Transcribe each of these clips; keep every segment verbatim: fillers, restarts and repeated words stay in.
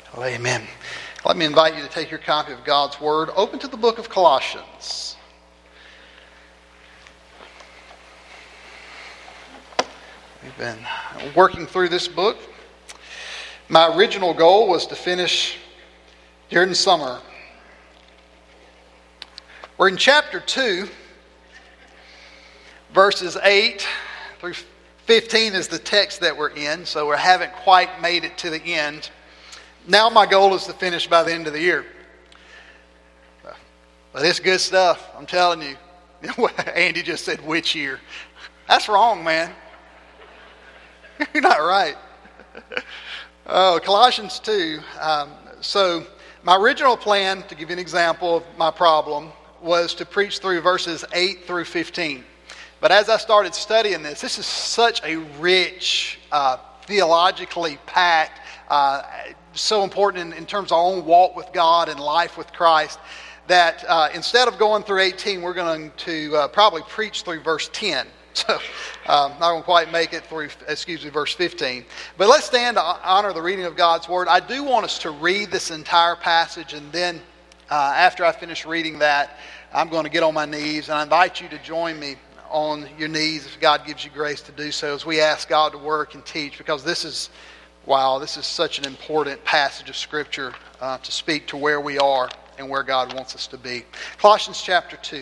Well, amen. Let me invite you to take your copy of God's Word. Open to the book of Colossians. We've been working through this book. My original goal was to finish during the summer. We're in chapter two, verses eight through fifteen is the text that we're in, so we haven't quite made it to the end. Now my goal is to finish by the end of the year. But it's good stuff, I'm telling you. Andy just said, which year? That's wrong, man. You're not right. Oh, Colossians two. Um, so my original plan, to give you an example of my problem, was to preach through verses eight through fifteen. But as I started studying this, this is such a rich, uh, theologically packed, uh, so important in, in terms of our own walk with God and life with Christ, that uh, instead of going through eighteen, we're going to uh, probably preach through verse ten. So um, not going to quite make it through, excuse me, verse fifteen. But let's stand to honor the reading of God's Word. I do want us to read this entire passage, and then uh, after I finish reading that, I'm going to get on my knees, and I invite you to join me on your knees if God gives you grace to do so as we ask God to work and teach, because this is, wow, this is such an important passage of Scripture uh, to speak to where we are and where God wants us to be. Colossians chapter two.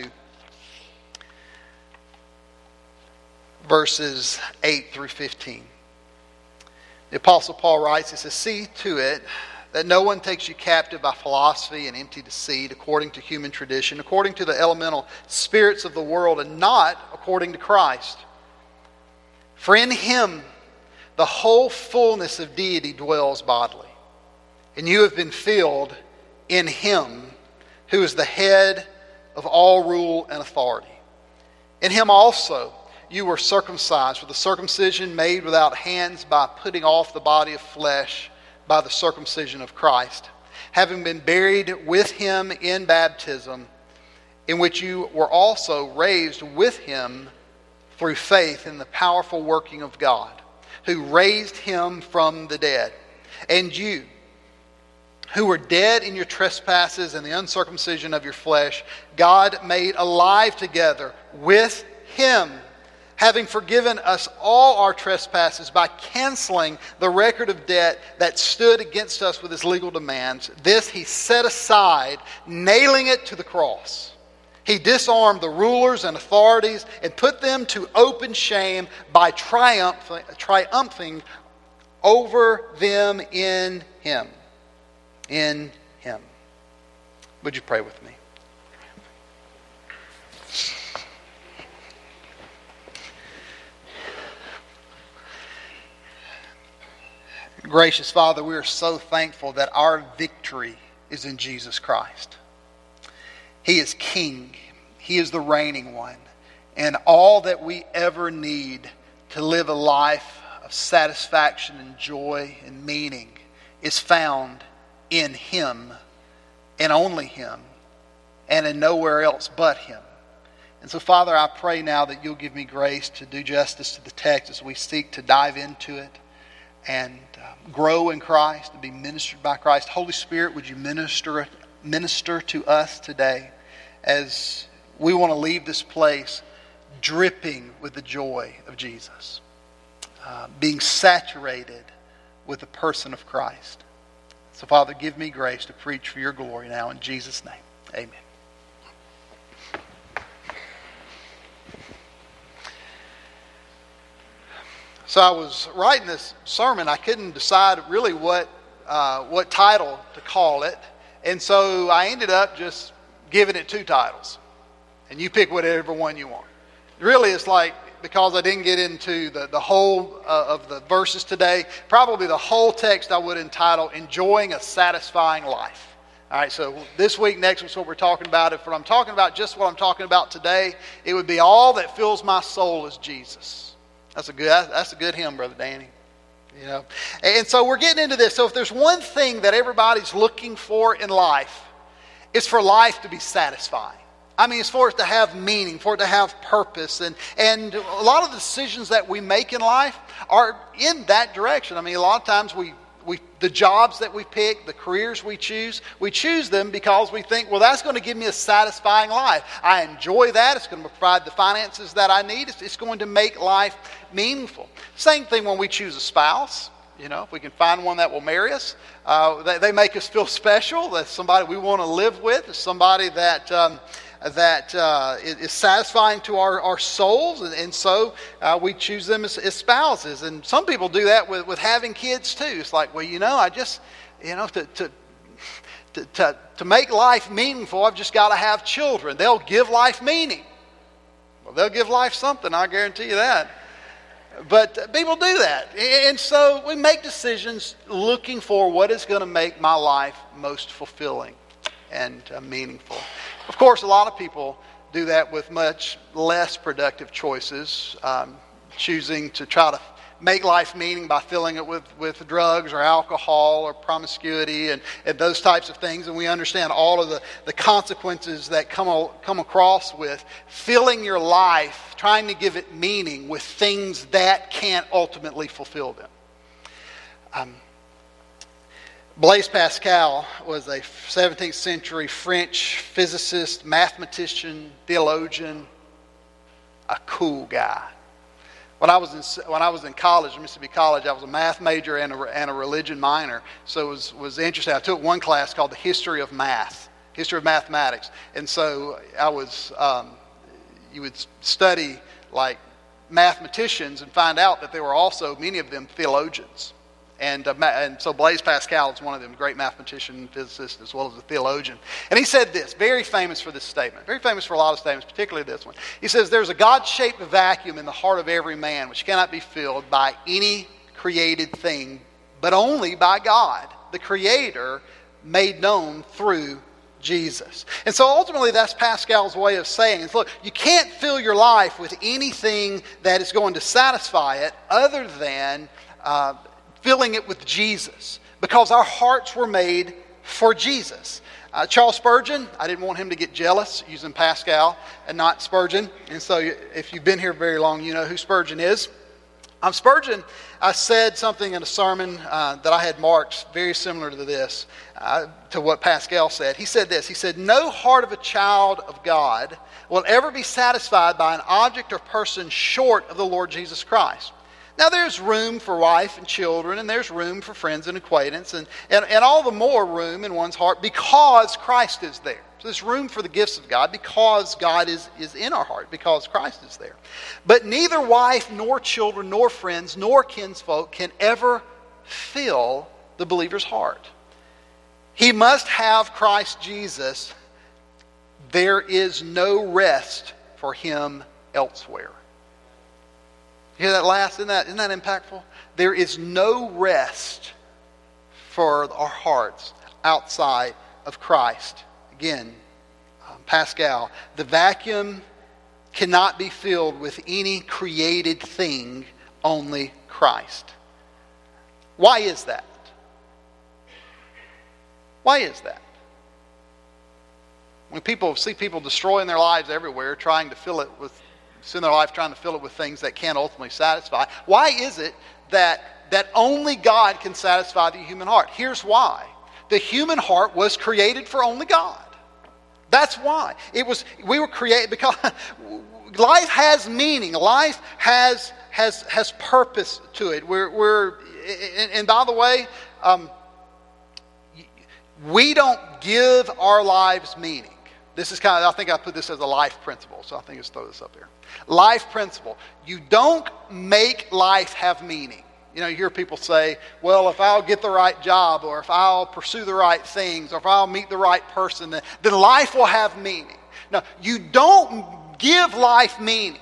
Verses eight through fifteen. The Apostle Paul writes, he says, "See to it that no one takes you captive by philosophy and empty deceit, according to human tradition, according to the elemental spirits of the world, and not according to Christ. For in Him the whole fullness of deity dwells bodily, and you have been filled in Him who is the head of all rule and authority. In Him also you were circumcised with a circumcision made without hands by putting off the body of flesh by the circumcision of Christ, having been buried with Him in baptism, in which you were also raised with Him through faith in the powerful working of God, who raised Him from the dead. And you, who were dead in your trespasses and the uncircumcision of your flesh, God made alive together with Him, having forgiven us all our trespasses by canceling the record of debt that stood against us with its legal demands. This He set aside, nailing it to the cross. He disarmed the rulers and authorities and put them to open shame by triumph, triumphing over them in Him. In Him." Would you pray with me? Gracious Father, we are so thankful that our victory is in Jesus Christ. He is King. He is the reigning one. And all that we ever need to live a life of satisfaction and joy and meaning is found in Him and only Him and in nowhere else but Him. And so, Father, I pray now that You'll give me grace to do justice to the text as we seek to dive into it and uh, grow in Christ and be ministered by Christ. Holy Spirit, would You minister minister to us today as we want to leave this place dripping with the joy of Jesus, uh, being saturated with the person of Christ. So, Father, give me grace to preach for Your glory now in Jesus' name. Amen. So I was writing this sermon. I couldn't decide really what uh, what title to call it. And so I ended up just giving it two titles. And you pick whatever one you want. Really, it's like, because I didn't get into the, the whole uh, of the verses today, probably the whole text I would entitle Enjoying a Satisfying Life. All right, so this week, next week's what we're talking about. If what I'm talking about, just what I'm talking about today, it would be All That Fills My Soul is Jesus. That's a good, that's a good hymn, Brother Danny. You know, and so we're getting into this. So if there's one thing that everybody's looking for in life, it's for life to be satisfying. I mean, it's for it to have meaning, for it to have purpose. And, and a lot of the decisions that we make in life are in that direction. I mean, a lot of times we we, the jobs that we pick, the careers we choose, we choose them because we think, well, that's going to give me a satisfying life. I enjoy that. It's going to provide the finances that I need. It's, it's going to make life meaningful. Same thing when we choose a spouse. You know, if we can find one that will marry us, uh, they, they make us feel special. That's somebody we want to live with. It's somebody that um, that uh, is satisfying to our, our souls, and, and so uh, we choose them as, as spouses. And some people do that with, with having kids too. It's like, well, you know, I just, you know, to to to to, to make life meaningful, I've just got to have children. They'll give life meaning. Well, they'll give life something, I guarantee you that. But people do that. And so we make decisions looking for what is going to make my life most fulfilling and uh, meaningful. Of course, a lot of people do that with much less productive choices, um, choosing to try to make life meaning by filling it with, with drugs or alcohol or promiscuity and, and those types of things. And we understand all of the, the consequences that come, come across with filling your life, trying to give it meaning with things that can't ultimately fulfill them. Um, Blaise Pascal was a seventeenth century French physicist, mathematician, theologian, a cool guy. When I was in when I was in college, Mississippi College, I was a math major and a, and a religion minor. So it was was interesting. I took one class called the History of Math, History of Mathematics, and so I was um, you would study like mathematicians and find out that there were also many of them theologians. And, uh, and so Blaise Pascal is one of them, great mathematician, physicist, as well as a theologian. And he said this, very famous for this statement, very famous for a lot of statements, particularly this one. He says, there's a God-shaped vacuum in the heart of every man which cannot be filled by any created thing, but only by God, the Creator, made known through Jesus. And so ultimately that's Pascal's way of saying is, look, you can't fill your life with anything that is going to satisfy it other than uh, filling it with Jesus, because our hearts were made for Jesus. Uh, Charles Spurgeon, I didn't want him to get jealous using Pascal and not Spurgeon. And so if you've been here very long, you know who Spurgeon is. Um, Spurgeon, I said something in a sermon uh, that I had marked very similar to this, uh, to what Pascal said. He said this, he said, no heart of a child of God will ever be satisfied by an object or person short of the Lord Jesus Christ. Now, there's room for wife and children, and there's room for friends and acquaintance, and, and, and all the more room in one's heart because Christ is there. So there's room for the gifts of God because God is, is in our heart, because Christ is there. But neither wife, nor children, nor friends, nor kinsfolk can ever fill the believer's heart. He must have Christ Jesus. There is no rest for him elsewhere. You hear that last? Isn't that, isn't that impactful? There is no rest for our hearts outside of Christ. Again, um, Pascal, the vacuum cannot be filled with any created thing, only Christ. Why is that? Why is that? When people see people destroying their lives everywhere, trying to fill it with in their life trying to fill it with things that can't ultimately satisfy. Why is it that, that only God can satisfy the human heart? Here's why. The human heart was created for only God. That's why. It was, we were created because life has meaning. Life has, has, has purpose to it. We're, we're, and, and by the way, um, we don't give our lives meaning. This is kind of, I think I put this as a life principle, so I think let's throw this up there. Life principle. You don't make life have meaning. You know, you hear people say, well, if I'll get the right job, or if I'll pursue the right things, or if I'll meet the right person, then, then life will have meaning. No, you don't give life meaning.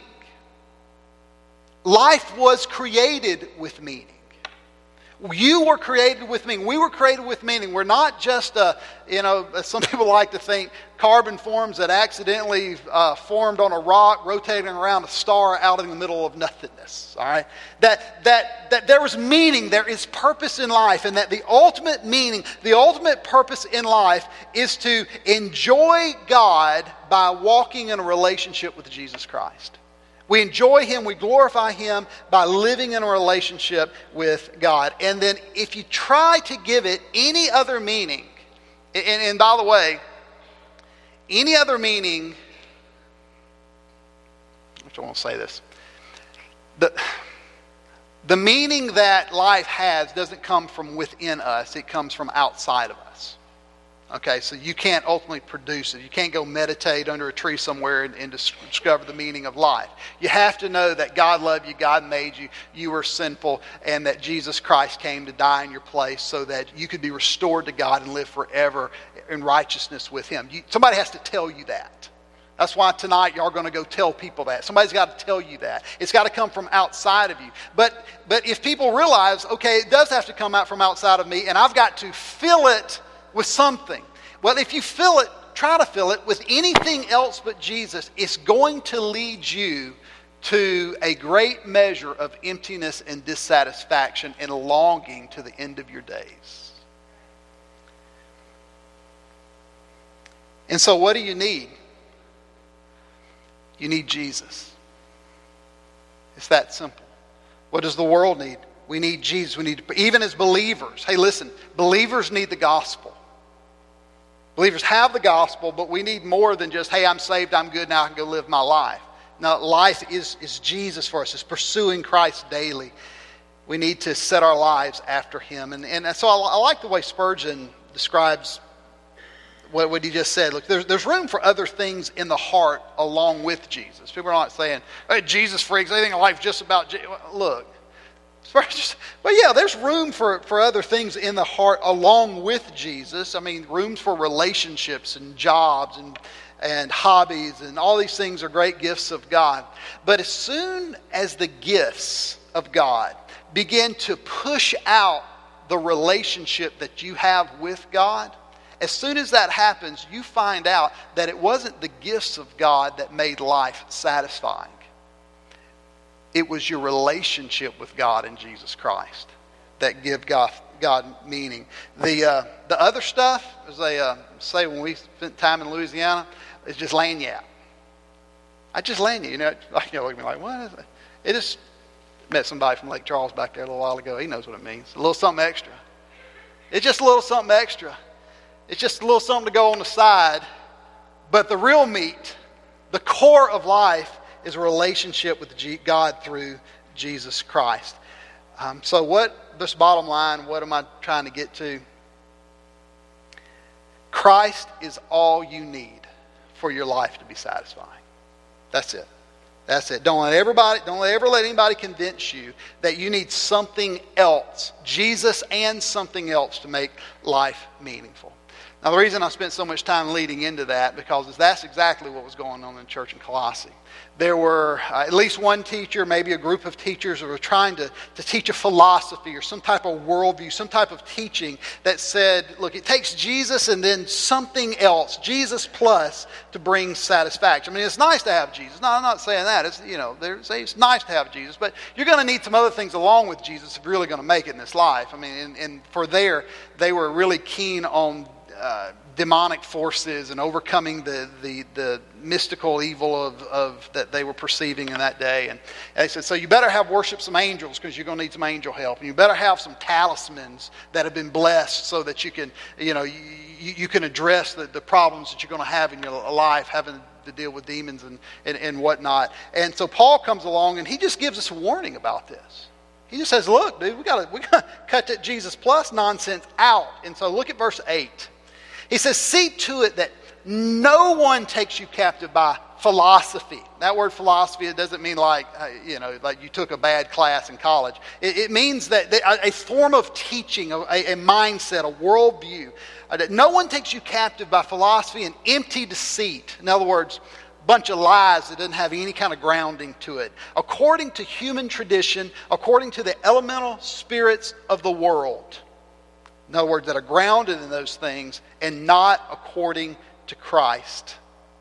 Life was created with meaning. You were created with meaning. We were created with meaning. We're not just, a, you know, some people like to think carbon forms that accidentally uh, formed on a rock rotating around a star out in the middle of nothingness. All right? That, that, that there is meaning, there is purpose in life, and that the ultimate meaning, the ultimate purpose in life is to enjoy God by walking in a relationship with Jesus Christ. We enjoy Him, we glorify Him by living in a relationship with God. And then if you try to give it any other meaning, and, and by the way, any other meaning, I won't say this, the, the meaning that life has doesn't come from within us, it comes from outside of us. Okay, so you can't ultimately produce it. You can't go meditate under a tree somewhere and, and discover the meaning of life. You have to know that God loved you, God made you, you were sinful, and that Jesus Christ came to die in your place so that you could be restored to God and live forever in righteousness with Him. You, somebody has to tell you that. That's why tonight y'all are going to go tell people that. Somebody's got to tell you that. It's got to come from outside of you. But, but if people realize, okay, it does have to come out from outside of me, and I've got to fill it with something. Well, if you fill it, try to fill it with anything else but Jesus, it's going to lead you to a great measure of emptiness and dissatisfaction and longing to the end of your days. And so what do you need? You need Jesus. It's that simple. What does the world need? We need Jesus. We need, even as believers. Hey, listen, believers need the gospel. Believers have the gospel, but we need more than just, hey, I'm saved, I'm good, now I can go live my life. Now, life is, is Jesus for us. It's pursuing Christ daily. We need to set our lives after Him. And, and so I, I like the way Spurgeon describes what, what he just said. Look, there's, there's room for other things in the heart along with Jesus. People are not saying, hey, Jesus freaks, everything in life just about Jesus. Look. But yeah, there's room for, for other things in the heart along with Jesus. I mean, rooms for relationships and jobs and, and hobbies and all these things are great gifts of God. But as soon as the gifts of God begin to push out the relationship that you have with God, as soon as that happens, you find out that it wasn't the gifts of God that made life satisfying. It was your relationship with God and Jesus Christ that give God, God meaning. The uh, the other stuff, as they uh, say when we spent time in Louisiana, is just lagniappe. I just lagniappe. You know, like, you know, look at me like, what is it? It just met somebody from Lake Charles back there a little while ago. He knows what it means. A little something extra. It's just a little something extra. It's just a little something to go on the side. But the real meat, the core of life, is a relationship with God through Jesus Christ. Um, so what, this bottom line, what am I trying to get to? Christ is all you need for your life to be satisfying. That's it. That's it. Don't let everybody, don't ever let anybody convince you that you need something else, Jesus and something else, to make life meaningful. Now, the reason I spent so much time leading into that, because that's exactly what was going on in the church in Colossae. There were uh, at least one teacher, maybe a group of teachers who were trying to, to teach a philosophy or some type of worldview, some type of teaching that said, look, it takes Jesus and then something else, Jesus plus, to bring satisfaction. I mean, it's nice to have Jesus. No, I'm not saying that. It's, you know, it's nice to have Jesus, but you're going to need some other things along with Jesus if you're really going to make it in this life. I mean, and, and for there, they were really keen on Uh, demonic forces and overcoming the, the, the mystical evil of, of that they were perceiving in that day. And, and they said, so you better have worship some angels because you're going to need some angel help. And you better have some talismans that have been blessed so that you can, you know, you, you can address the, the problems that you're going to have in your life, having to deal with demons and, and, and whatnot. And so Paul comes along and he just gives us a warning about this. He just says, look, dude, we got we got to cut that Jesus plus nonsense out. And so look at verse eight. He says, see to it that no one takes you captive by philosophy. That word philosophy, it doesn't mean like, you know, like you took a bad class in college. It, it means that a form of teaching, a, a mindset, a worldview. That no one takes you captive by philosophy and empty deceit. In other words, a bunch of lies that doesn't have any kind of grounding to it. According to human tradition, according to the elemental spirits of the world. In other words, that are grounded in those things and not according to Christ.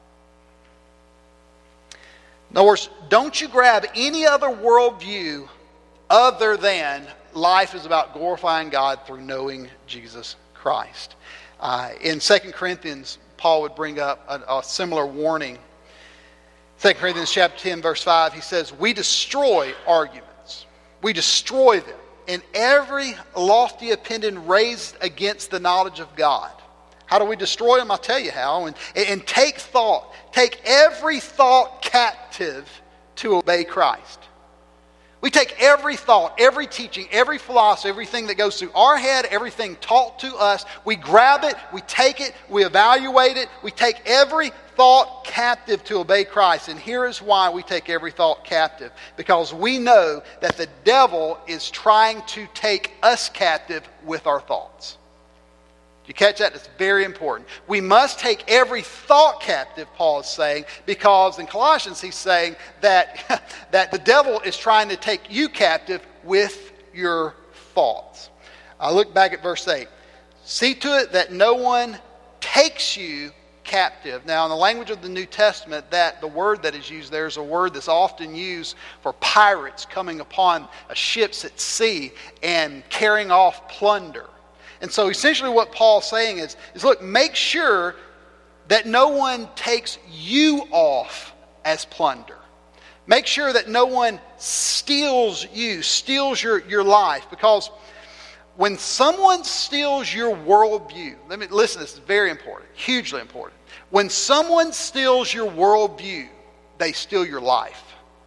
In other words, don't you grab any other worldview other than life is about glorifying God through knowing Jesus Christ. Uh, in Second Corinthians, Paul would bring up a, a similar warning. Second Corinthians chapter ten, verse five, he says, we destroy arguments. We destroy them. And every lofty opinion raised against the knowledge of God. How do we destroy them? I'll tell you how. And, and take thought. Take every thought captive to obey Christ. We take every thought, every teaching, every philosophy, everything that goes through our head, everything taught to us. We grab it, we take it, we evaluate it. We take every thought captive to obey Christ. And here is why we take every thought captive. Because we know that the devil is trying to take us captive with our thoughts. You catch that? It's very important. We must take every thought captive, Paul is saying, because in Colossians he's saying that, that the devil is trying to take you captive with your thoughts. I look back at verse eight. See to it that no one takes you captive. Now, in the language of the New Testament, that the word that is used there is a word that's often used for pirates coming upon ships at sea and carrying off plunder. And so essentially what Paul's saying is, is look, make sure that no one takes you off as plunder. Make sure that no one steals you, steals your, your life. Because when someone steals your worldview, let me listen, this is very important, hugely important. When someone steals your worldview, they steal your life.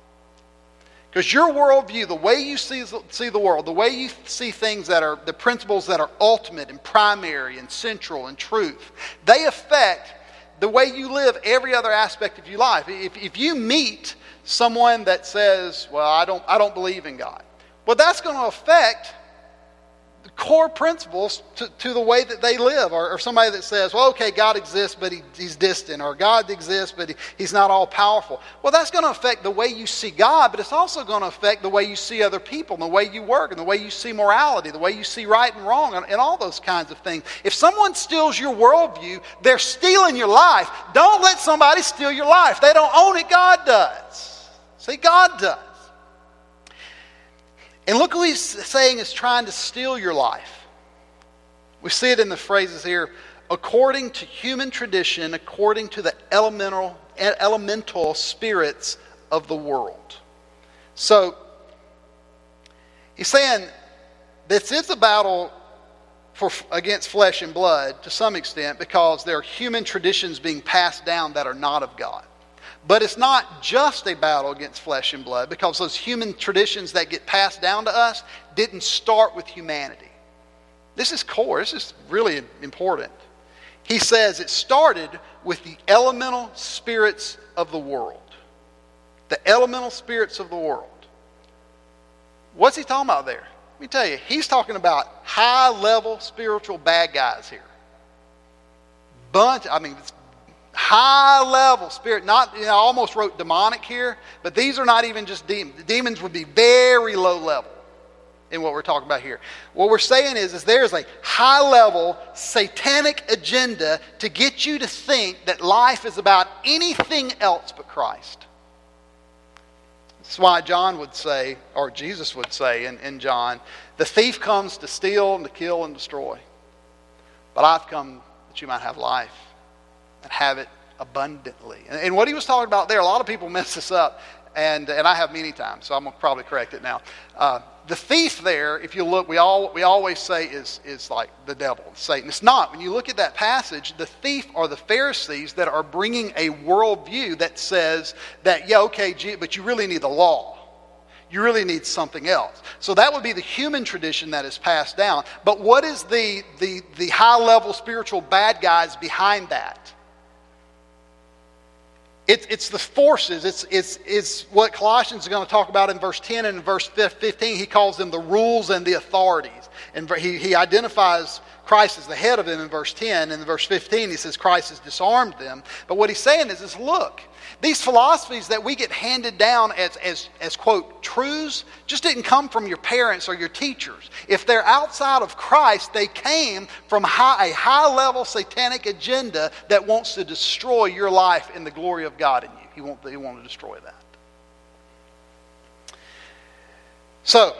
Because your worldview, the way you see, see the world, the way you see things that are, the principles that are ultimate and primary and central and truth, they affect the way you live every other aspect of your life. If, if you meet someone that says, well, I don't, I don't believe in God, well, that's going to affect the core principles to, to the way that they live. Or, or somebody that says, well, okay, God exists, but he, he's distant. Or God exists, but he, he's not all powerful. Well, that's going to affect the way you see God, but it's also going to affect the way you see other people, and the way you work, and the way you see morality, the way you see right and wrong, and, and all those kinds of things. If someone steals your worldview, they're stealing your life. Don't let somebody steal your life. They don't own it. God does. See, God does. And look who he's saying is trying to steal your life. We see it in the phrases here, according to human tradition, according to the elemental, elemental spirits of the world. So, he's saying this is a battle for, against flesh and blood to some extent, because there are human traditions being passed down that are not of God. But it's not just a battle against flesh and blood, because those human traditions that get passed down to us didn't start with humanity. This is core. This is really important. He says it started with the elemental spirits of the world. The elemental spirits of the world. What's he talking about there? Let me tell you, he's talking about high-level spiritual bad guys here. Bunch, I mean, it's high-level spirit. Not, you know, I almost wrote demonic here, but these are not even just demons. The demons would be very low level in what we're talking about here. What we're saying is, is there's a high-level satanic agenda to get you to think that life is about anything else but Christ. That's why John would say, or Jesus would say in, in John, the thief comes to steal and to kill and destroy. But I've come that you might have life and have it abundantly. And, and what he was talking about there, a lot of people mess this up, and, and I have many times, so I'm going to probably correct it now. Uh, the thief there, if you look, we all we always say is, is like the devil, Satan. It's not. When you look at that passage, the thief are the Pharisees that are bringing a worldview that says that, yeah, okay, but you really need the law. You really need something else. So that would be the human tradition that is passed down. But what is the, the, the high-level spiritual bad guys behind that? It's, it's the forces. It's, it's, it's what Colossians is going to talk about in verse ten and in verse fifteen. He calls them the rules and the authorities. And he, he identifies Christ as the head of them in verse ten. And in verse fifteen, he says Christ has disarmed them. But what he's saying is, is look, these philosophies that we get handed down as, as, as, quote, truths, just didn't come from your parents or your teachers. If they're outside of Christ, they came from high, a high-level satanic agenda that wants to destroy your life in the glory of God in you. He won't, he won't destroy that. So,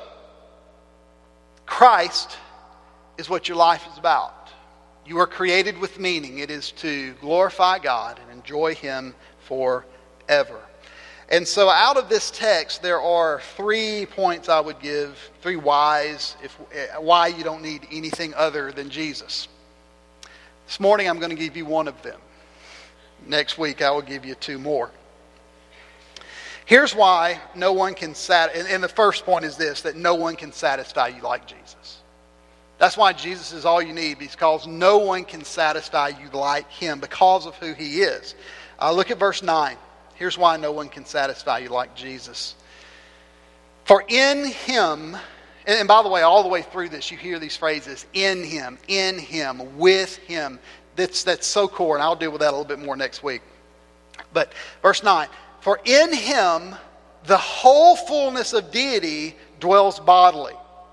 Christ is what your life is about. You are created with meaning. It is to glorify God and enjoy Him forever. ever. And so out of this text, there are three points I would give, three whys, if, why you don't need anything other than Jesus. This morning I'm going to give you one of them. Next week I will give you two more. Here's why no one can satisfy, and the first point is this, that no one can satisfy you like Jesus. That's why Jesus is all you need, because no one can satisfy you like him because of who he is. Uh, look at verse nine. Here's why no one can satisfy you like Jesus. For in him, and by the way, all the way through this, you hear these phrases, in him, in him, with him. That's, that's so core, and I'll deal with that a little bit more next week. But verse nine, for in him the whole fullness of deity dwells bodily.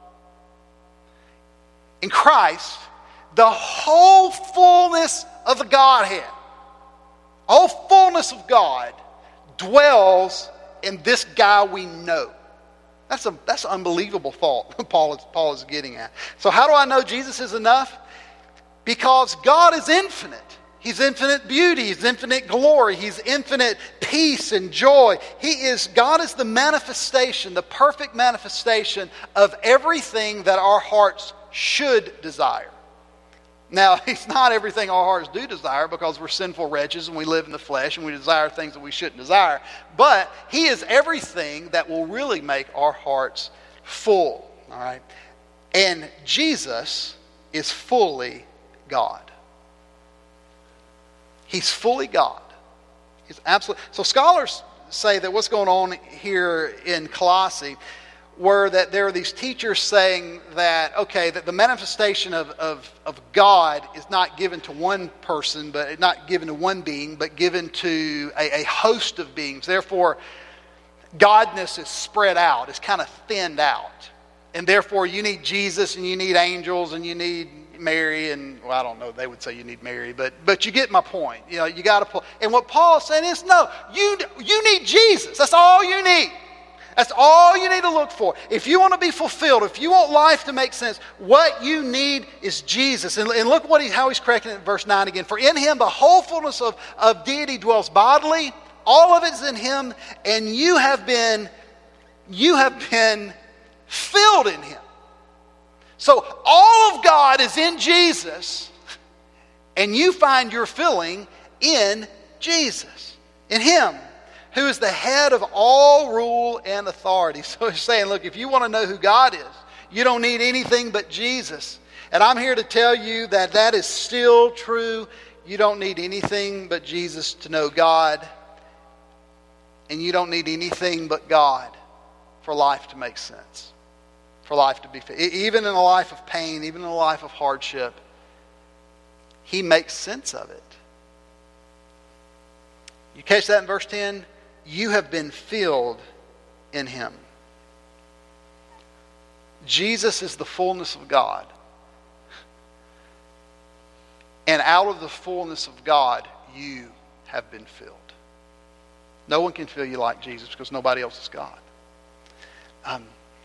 In Christ, the whole fullness of the Godhead, all fullness of God, dwells in this guy we know. That's a that's an unbelievable thought Paul is, Paul is getting at. So how do I know Jesus is enough? Because God is infinite. He's infinite beauty. He's infinite glory. He's infinite peace and joy. He is, God is the manifestation, the perfect manifestation of everything that our hearts should desire. Now, it's not everything our hearts do desire, because we're sinful wretches and we live in the flesh and we desire things that we shouldn't desire. But he is everything that will really make our hearts full. All right? And Jesus is fully God. He's fully God. He's absolutely. So scholars say that what's going on here in Colossae were that there are these teachers saying that, okay, that the manifestation of, of, of God is not given to one person, but not given to one being, but given to a, a host of beings. Therefore, Godness is spread out. It's kind of thinned out. And therefore, you need Jesus and you need angels and you need Mary, and well, I don't know, they would say you need Mary, but but you get my point. You know, you got to pull. And what Paul is saying is, no, you you need Jesus. That's all you need. That's all you need to look for. If you want to be fulfilled, if you want life to make sense, what you need is Jesus. And, and look what he, how he's correcting it in verse nine again. For in him the whole fullness of, of deity dwells bodily. All of it is in him, and you have been you have been filled in him. So all of God is in Jesus, and you find your filling in Jesus, in him, who is the head of all rule and authority. So he's saying, look, if you want to know who God is, you don't need anything but Jesus. And I'm here to tell you that that is still true. You don't need anything but Jesus to know God. And you don't need anything but God for life to make sense. For life to be fit. Even in a life of pain, even in a life of hardship, he makes sense of it. You catch that in verse ten? You have been filled in him. Jesus is the fullness of God. And out of the fullness of God, you have been filled. No one can fill you like Jesus, because nobody else is God. Um,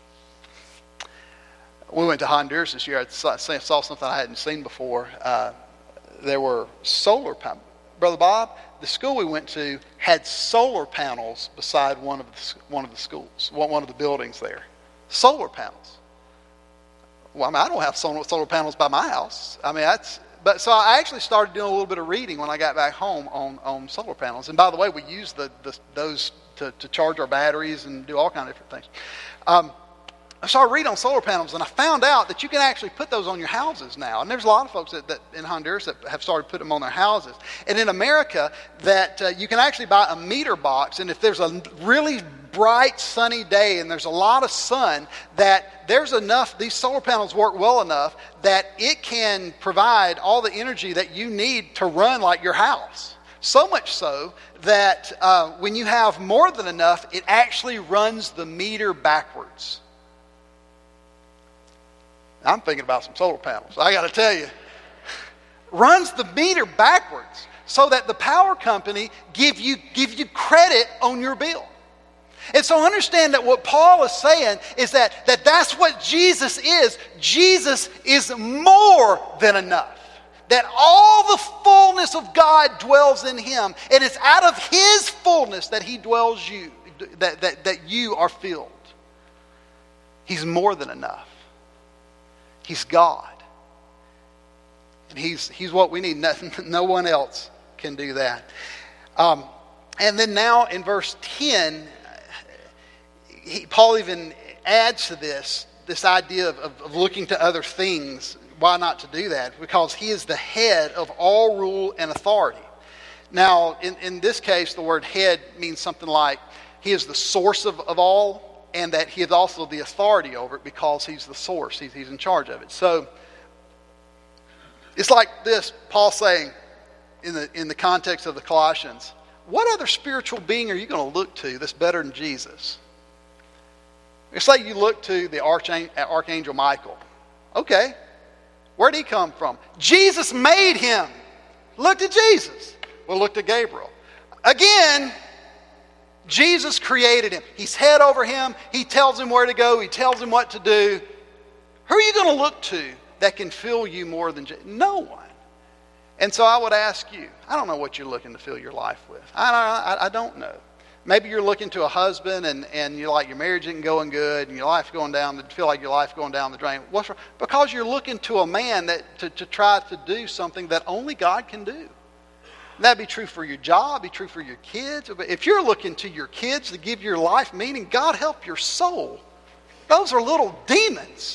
we went to Honduras this year. I saw something I hadn't seen before. Uh, there were solar panels. Brother Bob, the school we went to had solar panels beside one of the, one of the schools, one of the buildings there. Solar panels. Well, I mean, I don't have solar, solar panels by my house. I mean, that's... But so I actually started doing a little bit of reading when I got back home on, on solar panels. And by the way, we use the, the those to, to charge our batteries and do all kinds of different things. Um, I started reading on solar panels, and I found out that you can actually put those on your houses now. And there's a lot of folks that, that in Honduras that have started putting them on their houses. And in America, that uh, you can actually buy a meter box, and if there's a really bright sunny day and there's a lot of sun, that there's enough, these solar panels work well enough that it can provide all the energy that you need to run like your house. So much so that uh, when you have more than enough, it actually runs the meter backwards. I'm thinking about some solar panels. I got to tell you, runs the meter backwards so that the power company give you give you credit on your bill. And so understand that what Paul is saying is that, that that's what Jesus is. Jesus is more than enough. That all the fullness fullness of God dwells in him. And it's out of his fullness that he dwells you, that, that, that you are filled. He's more than enough. He's God. And he's, he's what we need. No, no one else can do that. Um, and then now in verse ten, he, Paul even adds to this, this idea of, of, of looking to other things. Why not to do that? Because he is the head of all rule and authority. Now, in, in this case, the word head means something like he is the source of, of all, and that he is also the authority over it because he's the source. He's, he's in charge of it. So, it's like this, Paul saying, in the, in the context of the Colossians, what other spiritual being are you going to look to that's better than Jesus? It's like you look to the Archangel, Archangel Michael. Okay. Where'd he come from? Jesus made him. Look to Jesus. Well, look to Gabriel. Again, Jesus created him. He's head over him. He tells him where to go. He tells him what to do. Who are you going to look to that can fill you more than Jesus? No one. And so I would ask you, I don't know what you're looking to fill your life with. I don't, I, I don't know. Maybe you're looking to a husband and, and you're like, your marriage isn't going good and your life's going down, you feel like your life's going down the drain. What's wrong? Because you're looking to a man that to, to try to do something that only God can do. And that'd be true for your job, be true for your kids. But if you're looking to your kids to give your life meaning, God help your soul. Those are little demons.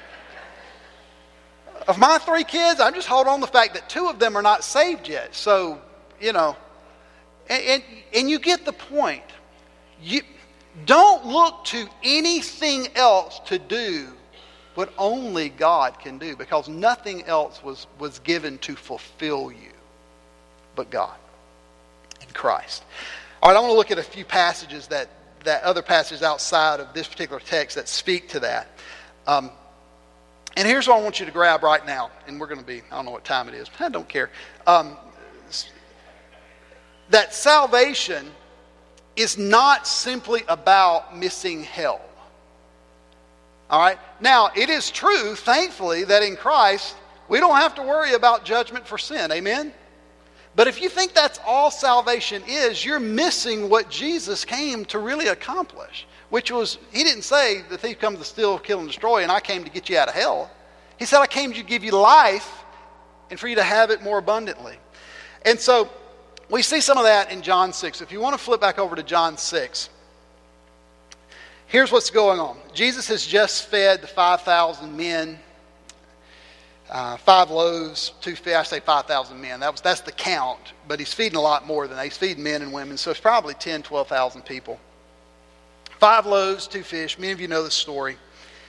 Of my three kids, I'm just holding on to the fact that two of them are not saved yet. So, you know, and, and, and you get the point. You don't look to anything else to do what only God can do, because nothing else was, was given to fulfill you but God in Christ. All right, I want to look at a few passages that, that other passages outside of this particular text that speak to that. Um, And here's what I want you to grab right now. And we're going to be, I don't know what time it is. I don't care. Um, that salvation is not simply about missing hell. All right? Now, it is true, thankfully, that in Christ, we don't have to worry about judgment for sin. Amen? But if you think that's all salvation is, you're missing what Jesus came to really accomplish. Which was, he didn't say, the thief comes to steal, kill, and destroy, and I came to get you out of hell. He said, I came to give you life and for you to have it more abundantly. And so, we see some of that in John six. If you want to flip back over to John six, here's what's going on. Jesus has just fed the five thousand men, uh, five loaves, two fish. I say five thousand men. That was, that's the count, but he's feeding a lot more than that. He's feeding men and women, so it's probably ten, twelve thousand people. Five loaves, two fish. Many of you know the story.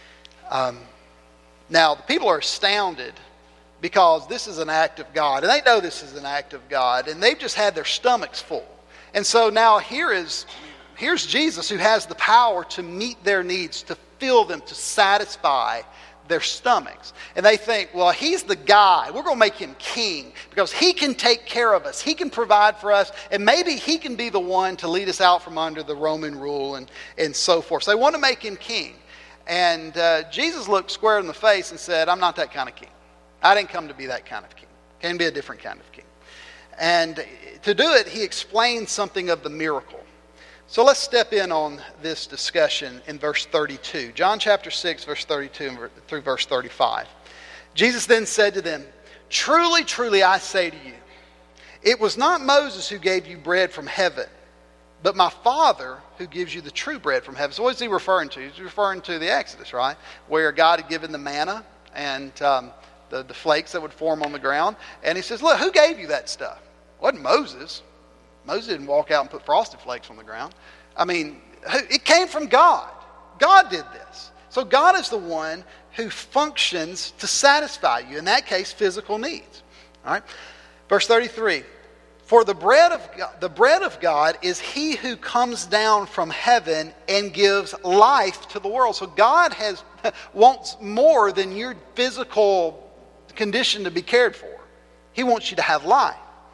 Um, now, the people are astounded because this is an act of God. And they know this is an act of God. And they've just had their stomachs full. And so now here is, here's Jesus who has the power to meet their needs, to fill them, to satisfy their stomachs. And they think, well, he's the guy. We're going to make him king because he can take care of us. He can provide for us. And maybe he can be the one to lead us out from under the Roman rule and, and so forth. So they want to make him king. And uh, Jesus looked square in the face and said, I'm not that kind of king. I didn't come to be that kind of king. I came to be a different kind of king. And to do it, he explained something of the miracle. So let's step in on this discussion in verse thirty-two. John chapter six, verse thirty-two through verse thirty-five. Jesus then said to them, truly, truly, I say to you, it was not Moses who gave you bread from heaven, but my Father who gives you the true bread from heaven. So what is he referring to? He's referring to the Exodus, right? Where God had given the manna and um, the, the flakes that would form on the ground. And he says, look, who gave you that stuff? It wasn't Moses. Moses didn't walk out and put frosted flakes on the ground. I mean, it came from God. God did this. So God is the one who functions to satisfy you. In that case, physical needs. All right. Verse thirty-three. For the bread of God, the bread of God is he who comes down from heaven and gives life to the world. So God has wants more than your physical condition to be cared for. He wants you to have life.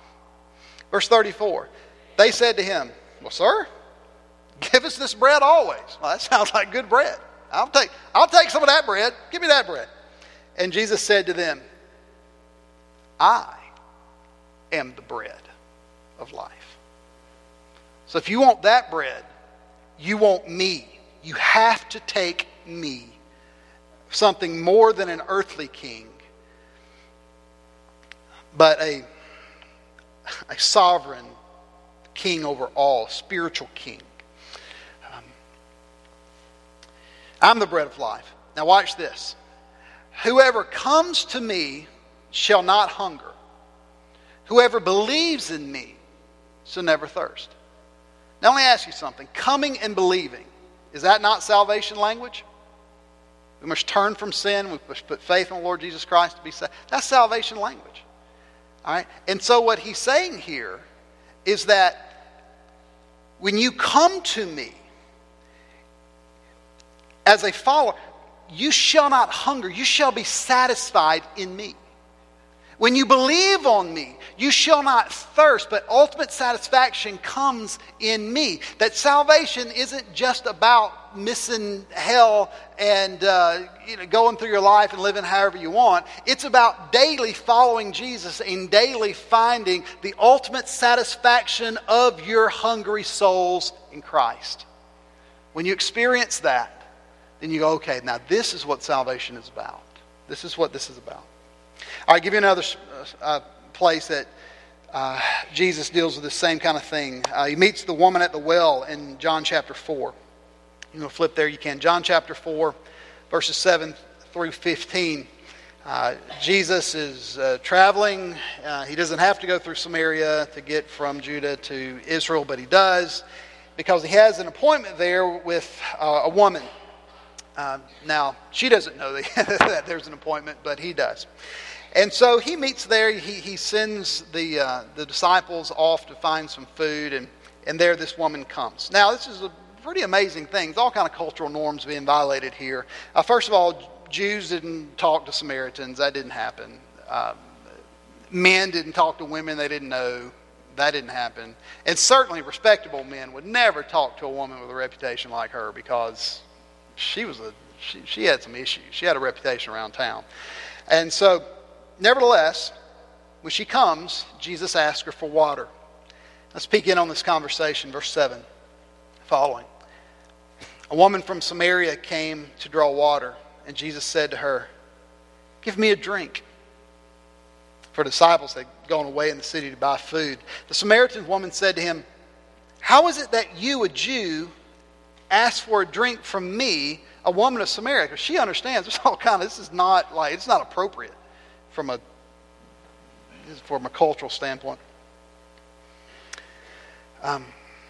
Verse thirty-four. They said to him, well, sir, give us this bread always. Well, that sounds like good bread. I'll take, I'll take some of that bread. Give me that bread. And Jesus said to them, I am the bread of life. So if you want that bread, you want me. You have to take me. Something more than an earthly king, but a, a sovereign king over all, spiritual king. Um, I'm the bread of life. Now watch this. Whoever comes to me shall not hunger. Whoever believes in me shall never thirst. Now let me ask you something. Coming and believing, is that not salvation language? We must turn from sin. We must put faith in the Lord Jesus Christ to be saved. That's salvation language. All right? And so what he's saying here is that when you come to me as a follower, you shall not hunger. You shall be satisfied in me. When you believe on me, you shall not thirst, but ultimate satisfaction comes in me. That salvation isn't just about missing hell and uh, you know, going through your life and living however you want. It's about daily following Jesus and daily finding the ultimate satisfaction of your hungry souls in Christ. When you experience that, then you go, okay, now this is what salvation is about. This is what this is about. I'll give you another uh, place that uh, Jesus deals with the same kind of thing. Uh, he meets the woman at the well in John chapter four. You can flip there, you can. John chapter four, verses seven through fifteen. Uh, Jesus is uh, traveling. Uh, he doesn't have to go through Samaria to get from Judah to Israel, but he does because he has an appointment there with uh, a woman. Uh, now, she doesn't know that there's an appointment, but he does. And so he meets there. He, he sends the uh, the disciples off to find some food, and, and there this woman comes. Now, this is a pretty amazing thing. There's all kind of cultural norms being violated here. Uh, first of all, Jews didn't talk to Samaritans. That didn't happen. Um, men didn't talk to women they didn't know. That didn't happen. And certainly respectable men would never talk to a woman with a reputation like her because she was a she, she had some issues. She had a reputation around town. And so, nevertheless, when she comes, Jesus asks her for water. Let's peek in on this conversation, verse seven following. A woman from Samaria came to draw water, and Jesus said to her, "Give me a drink." For the disciples had gone away in the city to buy food. The Samaritan woman said to him, "How is it that you, a Jew, ask for a drink from me, a woman of Samaria?" Because she understands there's all kind of, this is not like, it's not appropriate from a from a cultural standpoint. Um,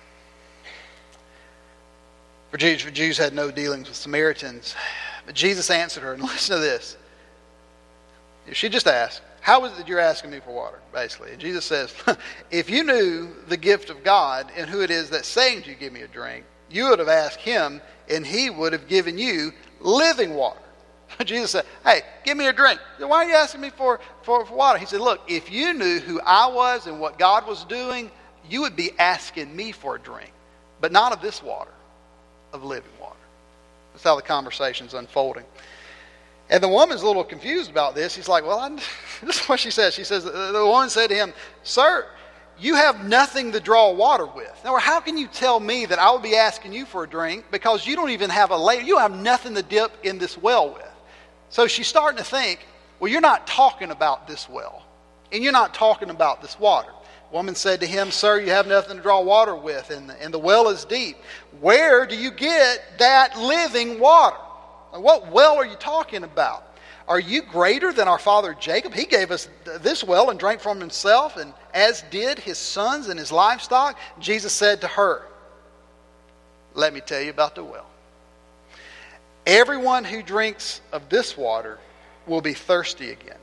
for Jews, for Jews had no dealings with Samaritans. But Jesus answered her, and listen to this. She just asked, "How is it that you're asking me for water?" Basically. And Jesus says, "If you knew the gift of God and who it is that's saying to you, 'Give me a drink,' you would have asked him, and he would have given you living water." Jesus said, "Hey, give me a drink." "Why are you asking me for, for, for water?" He said, "Look, if you knew who I was and what God was doing, you would be asking me for a drink, but not of this water, of living water." That's how the conversation's unfolding. And the woman's a little confused about this. He's like, well, I, this is what she says. She says, the woman said to him, "Sir, you have nothing to draw water with. Now, how can you tell me that I would be asking you for a drink because you don't even have a ladle? You have nothing to dip in this well with." So she's starting to think, well, you're not talking about this well, and you're not talking about this water. The woman said to him, "Sir, you have nothing to draw water with, and the, and the well is deep. Where do you get that living water?" What well are you talking about? "Are you greater than our father Jacob? He gave us this well and drank from himself, and as did his sons and his livestock." Jesus said to her, "Let me tell you about the well. Everyone who drinks of this water will be thirsty again.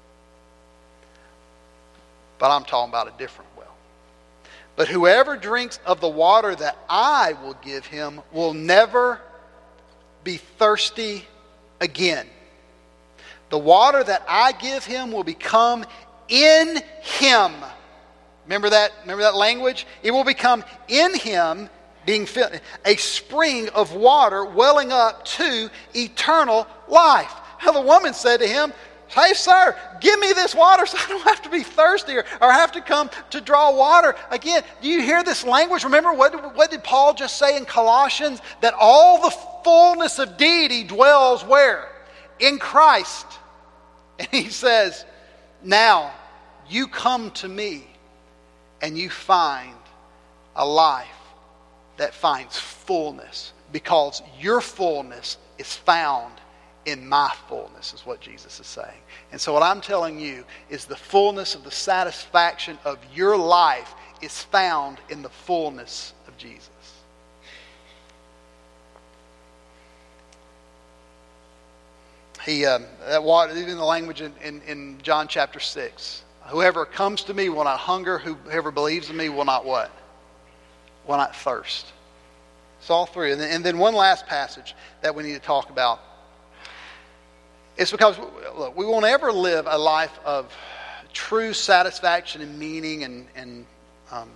But I'm talking about a different well. But whoever drinks of the water that I will give him will never be thirsty again. The water that I give him will become in him." Remember that? Remember that language? It will become in him, being filled, a spring of water welling up to eternal life. Now the woman said to him, Hey, sir, give me this water so I don't have to be thirsty or, or have to come to draw water. Again, do you hear this language? Remember, what, what did Paul just say in Colossians? That all the fullness of deity dwells where? In Christ. And he says, now you come to me and you find a life that finds fullness, because your fullness is found in my fullness, is what Jesus is saying. And so what I'm telling you is the fullness of the satisfaction of your life is found in the fullness of Jesus. He, um, that water, even the language in, in, in John chapter six, whoever comes to me will not hunger, whoever believes in me will not what? Will not thirst. It's all three. And then, and then one last passage that we need to talk about. It's because, look, we won't ever live a life of true satisfaction and meaning and, and um,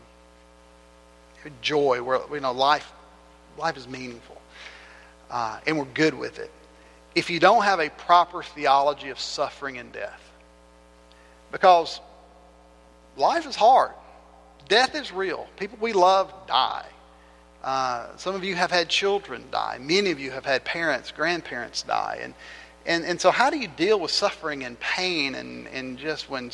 joy, where, you know, life, life is meaningful. Uh, and we're good with it. If you don't have a proper theology of suffering and death. Because life is hard. Death is real. People we love die. Uh, some of you have had children die. Many of you have had parents, grandparents die. And and, and so how do you deal with suffering and pain and, and just when,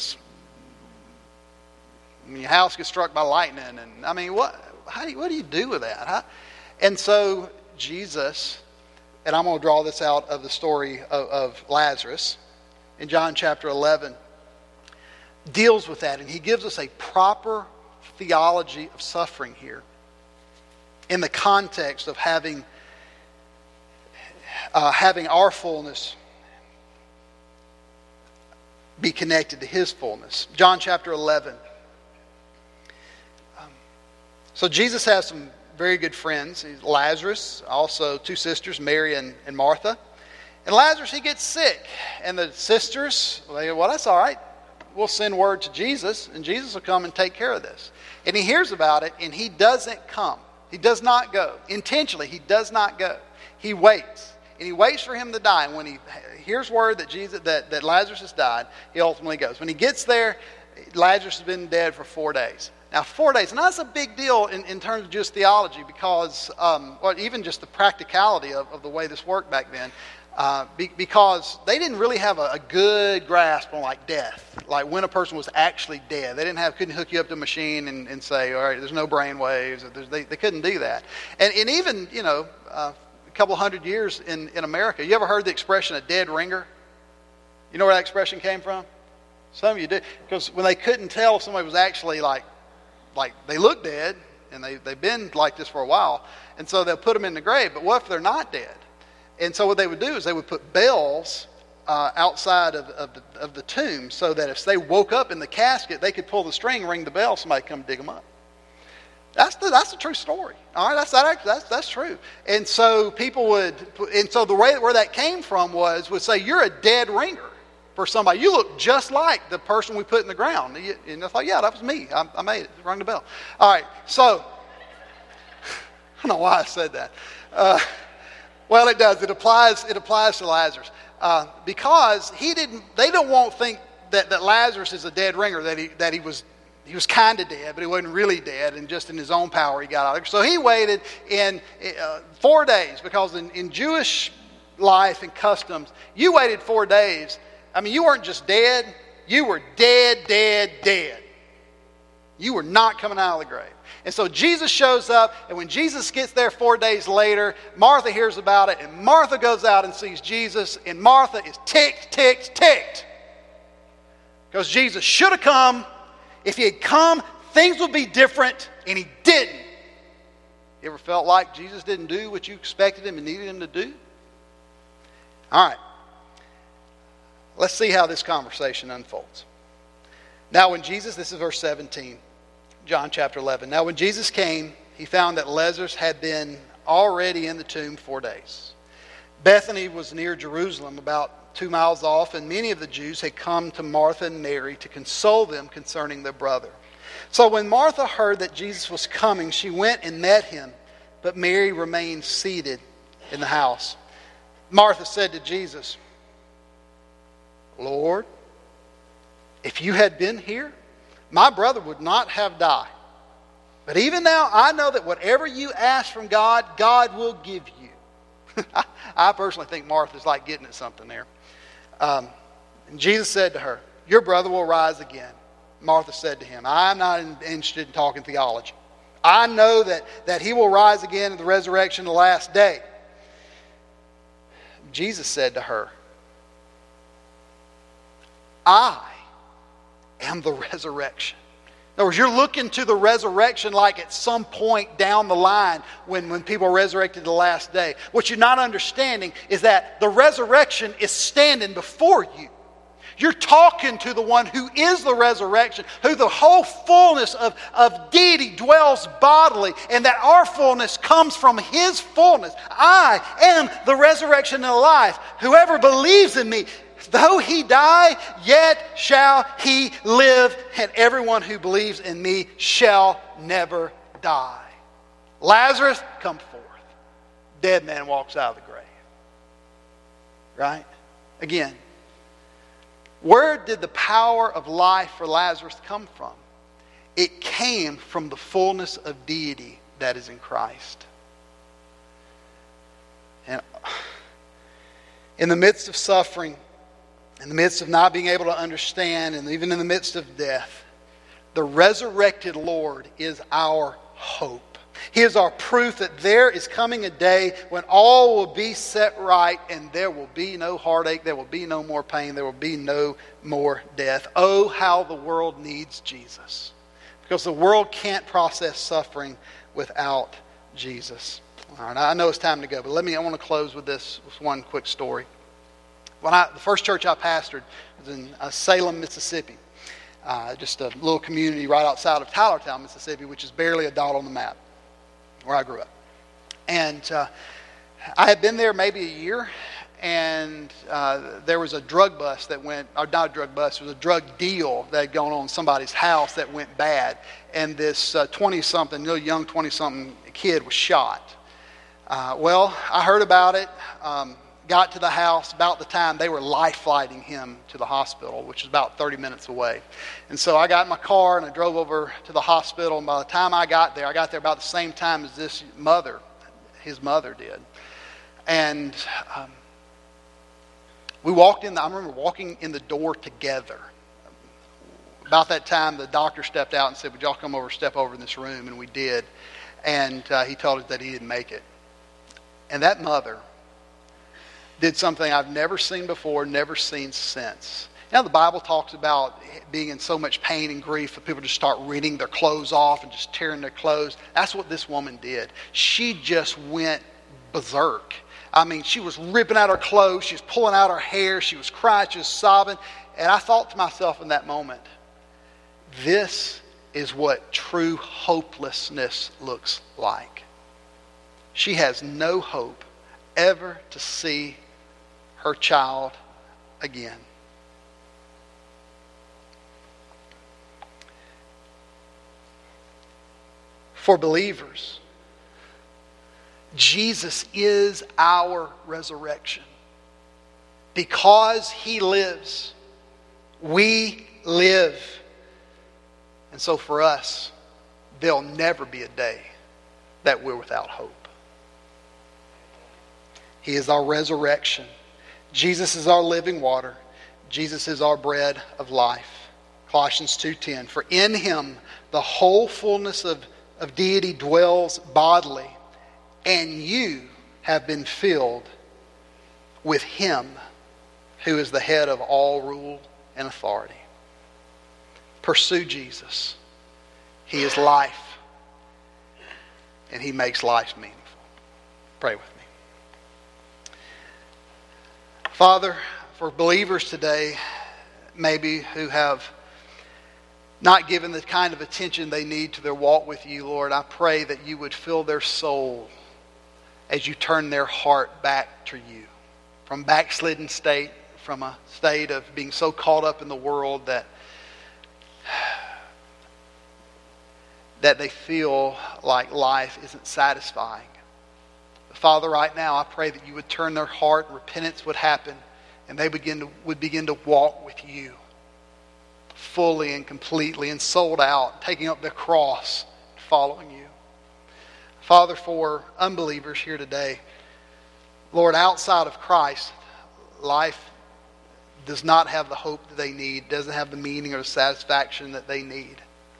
when your house gets struck by lightning? And I mean, what how do you, what do you do with that? How, and so Jesus, and I'm going to draw this out of the story of, of Lazarus in John chapter eleven, deals with that. And he gives us a proper theology of suffering here in the context of having uh, having our fullness be connected to his fullness. John chapter eleven. Um, so Jesus has some very good friends. He's Lazarus, also two sisters, Mary and, and Martha. And Lazarus, he gets sick. And the sisters, well, they go, well, that's all right. We'll send word to Jesus, and Jesus will come and take care of this. And he hears about it, and he doesn't come. He does not go. Intentionally, he does not go. He waits. And he waits for him to die. And when he hears word that Jesus, that, that Lazarus has died, he ultimately goes. When he gets there, Lazarus has been dead for four days. Now, four days, and that's a big deal in, in terms of just theology, because, um, or even just the practicality of, of the way this worked back then. Uh, be, because they didn't really have a, a good grasp on like death, like when a person was actually dead. They didn't have couldn't hook you up to a machine and, and say, all right, there's no brain waves. They, they couldn't do that. And, and even, you know, uh, a couple hundred years in, in America, you ever heard the expression a dead ringer? You know where that expression came from? Some of you do. Because when they couldn't tell if somebody was actually like, like they look dead, and they, they've been like this for a while, and so they'll put them in the grave. But what if they're not dead? And so what they would do is they would put bells uh, outside of, of, the, of the tomb, so that if they woke up in the casket, they could pull the string, ring the bell, somebody come dig them up. That's the that's the true story. All right, that's that, that's that's true. And so people would, and so the way where that came from was would say you're a dead ringer for somebody. You look just like the person we put in the ground. And I thought, yeah, that was me. I, I made it. Rung the bell. All right, so I don't know why I said that. Uh, Well, it does. It applies. It applies to Lazarus uh, because he didn't. They don't want to think that, that Lazarus is a dead ringer. That he that he was he was kind of dead, but he wasn't really dead, and just in his own power he got out of there. So he waited in uh, four days because in, in Jewish life and customs, you waited four days. I mean, you weren't just dead. You were dead, dead, dead. You were not coming out of the grave. And so Jesus shows up, and when Jesus gets there four days later, Martha hears about it, and Martha goes out and sees Jesus, and Martha is ticked, ticked, ticked. Because Jesus should have come. If he had come, things would be different, and he didn't. You ever felt like Jesus didn't do what you expected him and needed him to do? All right. Let's see how this conversation unfolds. Now when Jesus, this is verse seventeen, John chapter eleven. Now when Jesus came, he found that Lazarus had been already in the tomb four days. Bethany was near Jerusalem, about two miles off, and many of the Jews had come to Martha and Mary to console them concerning their brother. So when Martha heard that Jesus was coming, she went and met him, but Mary remained seated in the house. Martha said to Jesus, Lord, if you had been here, my brother would not have died. But even now, I know that whatever you ask from God, God will give you. I personally think Martha's like getting at something there. Um, and Jesus said to her, your brother will rise again. Martha said to him, I'm not interested in talking theology. I know that, that he will rise again in the resurrection the last day. Jesus said to her, I am the resurrection. In other words, you're looking to the resurrection like at some point down the line when, when people are resurrected the last day. What you're not understanding is that the resurrection is standing before you. You're talking to the one who is the resurrection, who the whole fullness of, of deity dwells bodily, and that our fullness comes from His fullness. I am the resurrection and the life. Whoever believes in me, though he die, yet shall he live, and everyone who believes in me shall never die. Lazarus, come forth. Dead man walks out of the grave. Right? Again, where did the power of life for Lazarus come from? It came from the fullness of deity that is in Christ. And in the midst of suffering, in the midst of not being able to understand, and even in the midst of death, the resurrected Lord is our hope. He is our proof that there is coming a day when all will be set right and there will be no heartache, there will be no more pain, there will be no more death. Oh, how the world needs Jesus. Because the world can't process suffering without Jesus. All right, I know it's time to go, but let me, I want to close with this with one quick story. When I, the first church I pastored was in uh, Salem, Mississippi. Uh, just a little community right outside of Tylertown, Mississippi, which is barely a dot on the map, where I grew up. And uh, I had been there maybe a year, and uh, there was a drug bust that went, or not a drug bust, it was a drug deal that had gone on in somebody's house that went bad. And this uh, twenty-something, little young twenty-something kid was shot. Uh, well, I heard about it, um, got to the house about the time they were life-flighting him to the hospital, which is about thirty minutes away. And so I got in my car and I drove over to the hospital, and by the time I got there, I got there about the same time as this mother, his mother did. And um, we walked in, the, I remember walking in the door together. About that time, the doctor stepped out and said, would y'all come over, step over in this room? And we did. And uh, he told us that he didn't make it. And that mother did something I've never seen before, never seen since. Now the Bible talks about being in so much pain and grief that people just start ripping their clothes off and just tearing their clothes. That's what this woman did. She just went berserk. I mean, she was ripping out her clothes, she was pulling out her hair, she was crying, she was sobbing. And I thought to myself in that moment, this is what true hopelessness looks like. She has no hope ever to see her child again. For believers, Jesus is our resurrection. Because He lives, we live. And so for us, there'll never be a day that we're without hope. He is our resurrection. Jesus is our living water. Jesus is our bread of life. Colossians two ten. For in Him the whole fullness of, of deity dwells bodily, and you have been filled with Him who is the head of all rule and authority. Pursue Jesus. He is life, and He makes life meaningful. Pray with me. Father, for believers today, maybe who have not given the kind of attention they need to their walk with You, Lord, I pray that You would fill their soul as You turn their heart back to You. From backslidden state, from a state of being so caught up in the world that, that they feel like life isn't satisfying. Father, right now, I pray that You would turn their heart, repentance would happen, and they begin to, would begin to walk with you fully and completely and sold out, taking up their cross, following you. Father, for unbelievers here today, Lord, outside of Christ, life does not have the hope that they need, doesn't have the meaning or the satisfaction that they need.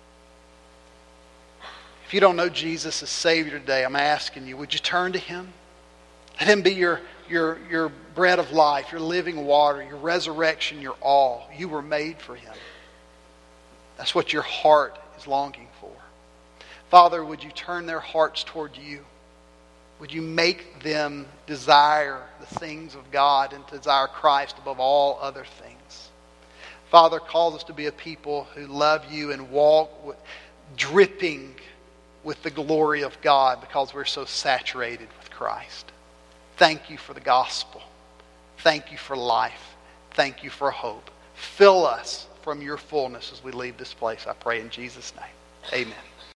If you don't know Jesus as Savior today, I'm asking you, would you turn to Him? Let Him be your, your, your bread of life, your living water, your resurrection, your all. You were made for Him. That's what your heart is longing for. Father, would you turn their hearts toward you? Would you make them desire the things of God and desire Christ above all other things? Father, cause us to be a people who love you and walk with, dripping with the glory of God because we're so saturated with Christ. Thank you for the gospel. Thank you for life. Thank you for hope. Fill us from your fullness as we leave this place, I pray in Jesus' name. Amen.